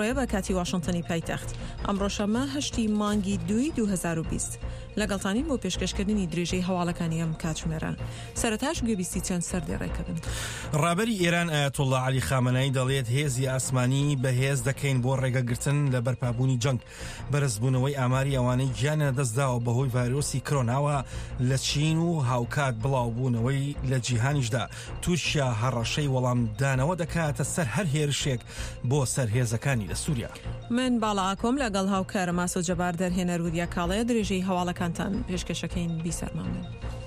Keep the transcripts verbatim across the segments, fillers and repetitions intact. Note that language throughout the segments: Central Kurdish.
ئەمڕۆیە بە کاتی واشنتنی پایتەخت. ئەمڕۆ شەمە هەشتی مانگی دوی دوو هەزار و بیست لەگەڵتانین بۆ پێشکەشکردنی درێژەی هەواڵەکانی ئەم کاتژمێرە. سەرەتاش گوێبیستی چەند سەردێڕێکەبن. ڕابەری ئێران ئایەتوڵڵا عەلی خامنەئی دەڵێت هێزی ئاسمانی بەهێز دەکەین بۆ ڕێگەگرتن لە بەرپابوونی جەنگ. بەرزبوونەوەی ئاماری ئەوانەی گیانە دەستداوە بەهۆی ڤایرۆسی کۆرۆناوە لە چین و هاوکات بڵاوبوونەوەی لە جیهانیشدا. تورکیا هەڕەشەی وەڵامدانەوە دەکاتە سەر هەر هێرشێک بۆ سەرهێزەکانی لە سووریا. من باڵا ئاکۆم لەگەڵ هاوکارە ماسۆ جەبار دەرهێنەر وریە کاڵەیە درێژەی هەواڵەکانتان پێشکەشەکەین بیسەرمانن.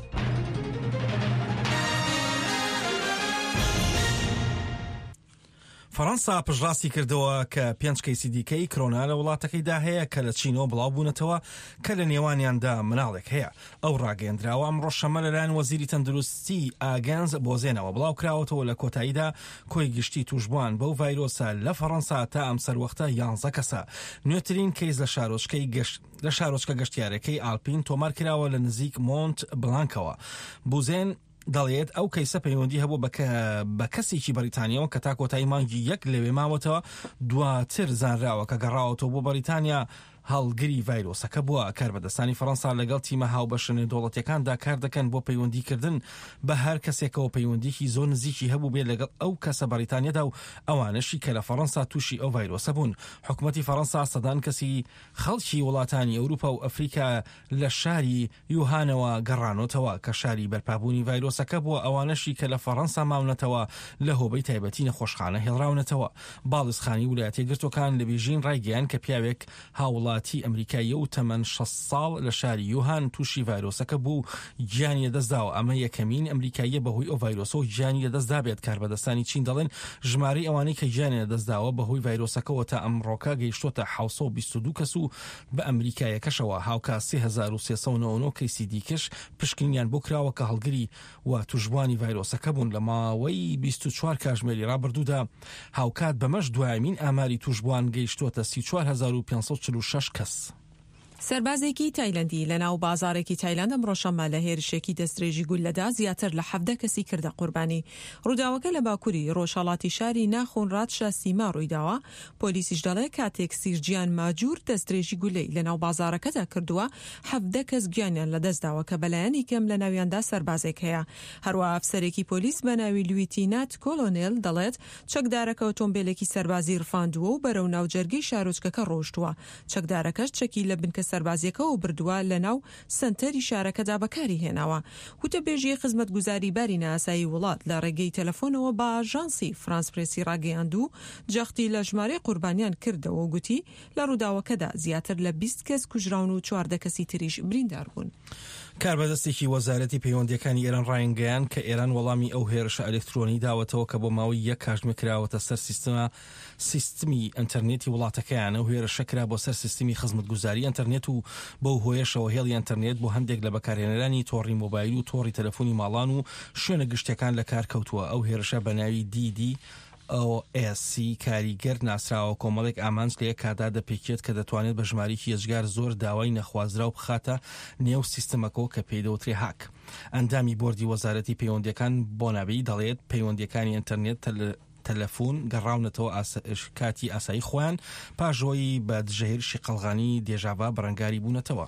فەڕەنسا پژڕاستی کردەوە کە پێنج کەیسی دیکەی کۆرۆنا لە وڵاتەکەیدا هەیە کە لە چینەوە بڵاو بوونەتەوە کە لە نێوانیاندا مناڵێک هەیە. ئەو ڕاگەیەندراوە ئەمڕۆ شەمە لەلایەن وەزیری تەندروستی ئاگەنز بۆزێنەوە بڵاو کراوەتەوە لە کۆتاییدا کۆی گشتی توشبووان بەو ڤایرۆسە لە فەڕەنسا تا ئەم سەروەختە یانزە کەسە. نوێترین کەیس لە شارۆچکەی گەشت لە شارۆچکە گەشتیارەکەی ئالپین تۆمار کراوە لە نزیک مۆنت بڵانکەوە. بوزێن دەڵێت ئەو کەیسە پەیوەندی هەبوو بە کەسێکی بەریتانیەوە کە تا کۆتایی مانگی یەک لەوێ ماوەتەوە دواتر زانراوە کە گەڕاوەتەوە بۆ بەریتانیا. هەڵگری ڤایرۆسەکە بووە. کاربەدەستانی فەڕەنسا لەگەڵ تیمە هاوبەشە دەوڵەتیەکاندا کار دەکەن بۆ پەیوەندیکردن بە هەر کەسێکەوە پەیوەندیکی زۆر نزیکی هەبوو بێت لەگەڵ ئەو کەسە بەریتانیادا و ئەوانشی کە لە فەڕەنسا تووشی ئەو ڤایرۆسە بوون. حکوومەتی فەڕەنسا سەدان کەسی خەڵکی وڵاتانی ئەوروپا و ئەفریقا لە شاری یوهانەوە گەڕانۆتەوە کە شاری بەرپابوونی ڤایرۆسەکە بووە. ئەوانشی کە لە فەڕەنسا ماونەتەوە لە هۆبەی تایبەتی نەخۆشخانە هێڵراونەتەوە. باڵزخانی ویلایەتە یەکگرتوەکان لە بیژین ڕایگەیان کە پیاوێک هاوڵاتی ئەمریکایی و تەمەن شەست ساڵ لە شاری یوهان تووشی ڤایرۆسەکە بوو گیانی لەدەستداوە. ئەمە یەکەمین ئەمریکاییە بەهۆی ئەو ڤایرۆسە و گیانی لەدەستدا بێت. کاربەدەستانی چین دەڵێن ژمارەی ئەوانەی کە گیانی لەدەستداوە بەهۆی ڤایرۆسەکەەوە تا ئەمڕۆکە گەیشتۆتە حەوت سەد و بیست و دوو کەس و بە ئەمریکایەکەشەوە هاوکات سێ هەزار و سێ سەد و نۆ و نۆ کەیسی دیکەش پشکنیان بۆ کراوە کە هەڵگری و توشبوانی ڤایرۆسەکە بوون. لە ماوەی بیست و چوار کاتژمێری ڕابردوودا هاوکات بەمەش دوایمین ئاماری توشبوان گەیشتۆتە سی و چوار هەزار و پێنج سەد و چل و شەش کەس. سەربازێکی تایلەندی لە ناو بازارێکی تایلەند ئەمڕۆ شەمە لە هێرشێکی دەستدرێژی گولەدا زیاتر لە حەڤدە کەسی کردە قوربانی. ڕووداوەکە لە باکووری ڕۆژهەڵاتی شاری ناخۆن ڕادشە سیما ڕوویداوە. پۆلیسیش دەڵێت کاتێک سیرجیان ماجور دەستدرێژی گولەی لە ناو بازارەکەدا کردووە حەڤدە کەس گیانیان لەدەستداوە کە بەلایەنی کەم لە ناویاندا سەربازێک هەیە. هەروە ئەفسەرێکی پۆلیس بە ناوی لویتینات کۆلۆنێل دەڵێت چەکدارەکە ئۆتۆمبیلێکی سەربازی ڕفاندووە و بەرەو ناوجەرگەی شارۆچکەکە ڕۆشتووە. چەکدارەکەش چەکی لە بنکە سەربازیەکەەوە بردووە لە ناو سنتەری شارەکەدا بەکاری هێناوە. وتەبێژی خزمەتگوزاری باری ناسایی وڵات لە ڕێگەی تەلەفۆنەوە بە ئاژانسی فرانس پرێسی ڕاگەیاند و جەختی لە ژمارەی قوربانیان کردەوە و گوتی لە ڕووداوەکەدا زیاتر لە بیست کەس کوژراون و چواردە کەسی تریش بریندار بوون. کاربەدەستێکی وەزارەتی پەیوەندیەکانی ئێران ڕایانگەیان کە ئێران وەڵامی ئەو هێرشە ئەلکترۆنی داوەتەوە کە بۆ ماوەی یەک کاتژمێر کراوەتە سەر سیستەمە سیستمی ئینتەرنێتی وڵاتەکەیانە و هێرشە کرا بۆ سەر سیستمی خزمەتگوزاری ئینتەرنێت و بەو هۆیەشەوە هێڵی ئینتەرنێت بۆ هەندێک لە بەکارهێنەرانی تۆڕی مۆبایل و تۆڕی تەلەفۆنی ماڵان و شوێنە گشتەکان لە کار کەوتووە. ئەو هێرشە بە ناوی دی دی ئەو ئێس سی کاریگەر ناسراوە کۆمەڵێک ئامانج لە یەک کادا دەپێکێت کە دەتوانێت بە ژمارەی هێزگار زۆر داوای نەخوازرا و بخاتە نێو سیستەمەکەەوە کە پێی دەوترێ هاک. ئەندامی بۆردی وەزارەتی پەیوەندیەکان بۆ ناوی دەڵێت پەیوەندیەکانی ئینتەرنێت تەلەفۆن گەڕاونەتەوە کاتی ئاسایی خۆیان پاژۆی بە دژەهێرشی قەڵغانی دێژاوا بەڕەنگاری بوونەتەوە.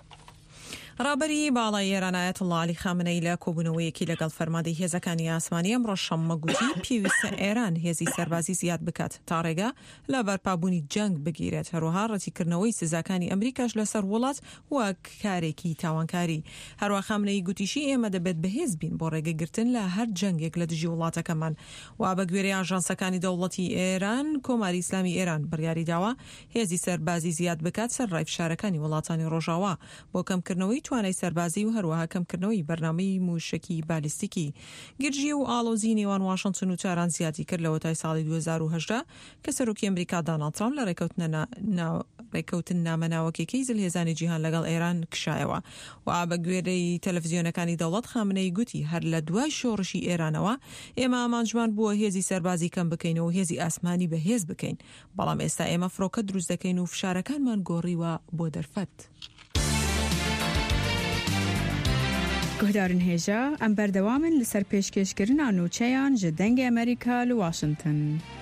ڕابەری باڵای ئێران ئایەتوڵڵا عەلی خامنەئی لە کۆبوونەوەیەکی لەگەڵ فەرماندەی هێزەکانی ئاسمانی ئەمڕۆ شەممە گوتی پێویستە ئێران هێزی سەربازی زیاد بکات تا ڕێگا لە بەرپابوونی جەنگ بگیرێت. هەروەها ڕەتیکردنەوەی سزاکانی ئەمریکاش لەسەر وڵات وەک کارێکی تاوانکاری. هەروە خامنەئی گوتیشی ئێمە دەبێت بەهێز بین بۆ ڕێگەگرتن لە هەر جەنگێک لە دژی وڵاتەکەمان. وا بە گوێرەی ئاژانسەکانی دەوڵەتی ئێران کۆماری ئیسلامی ئێران بڕیاری داوە هێزی سەربازی زیاد بکات سەر ڕایفشارەکانی وڵاتانی ڕۆژاوا بۆ کەمکردنەوەی توانای سەربازی و هەروەها کەمکردنەوەی بەرنامەی موشکی بالیستیکی. گرژی و ئاڵۆزی نێوان واشنتن و تاران زیادی کرد لەوە تای ساڵی دوو هەزار و هەژدە کە سەرۆکی ئەمریکا دۆناڵد ترامپ لە ڕێکەوتن نامەناوەکێکی زلهێزانی جیهان لەگەڵ ئێران کشایەوە. و بە گوێرەی تەلەڤیزیۆنەکانی دەوڵەت خامنەی گوتی هەر لە دوای شۆڕشی ئێرانەوە ئێمە ئامانجمان بووە هێزی سەربازی کەم بکەینەوە هێزی ئاسمانی بەهێز بکەین. بەڵام ئێستا ئێمە فڕۆکە دروست دەکەین و فشارەکانمان گۆڕیوە بۆ دەرفەت. گهدارن هێژە ئەم بەردەوامن لەسەر پێشکەشکردنا نوچەیان ji dengê Amerîka li Washington.